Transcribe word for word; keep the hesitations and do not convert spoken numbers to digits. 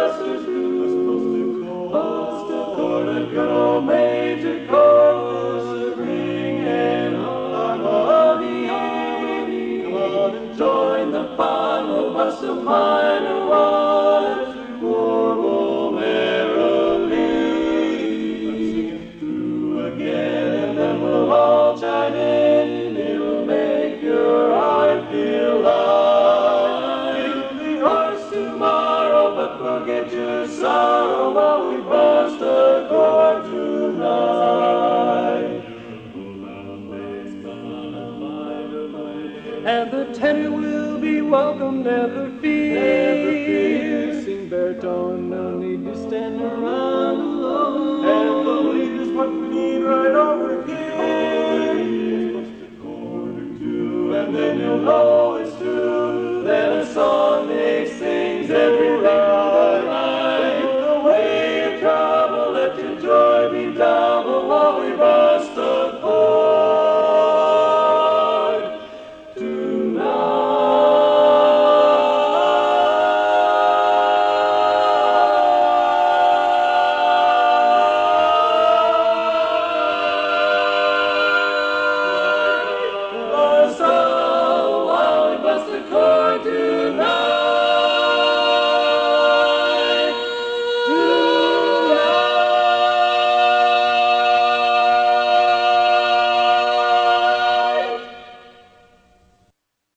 buster's blue, bust a chord, a good old major chorus, ring and harmony. Come on and join the fun, we'll bust a minor one, warble merrily. Through again, and then we'll all chime in, it'll make your heart feel light. It'll be yours tomorrow, but forget your sorrow while we bust a chord tonight. And the tenor will be welcome, never fear. Never fear. Sing baritone, no need to stand around alone. And the lead is what we need right over here. Just a chord or two, and then you'll know.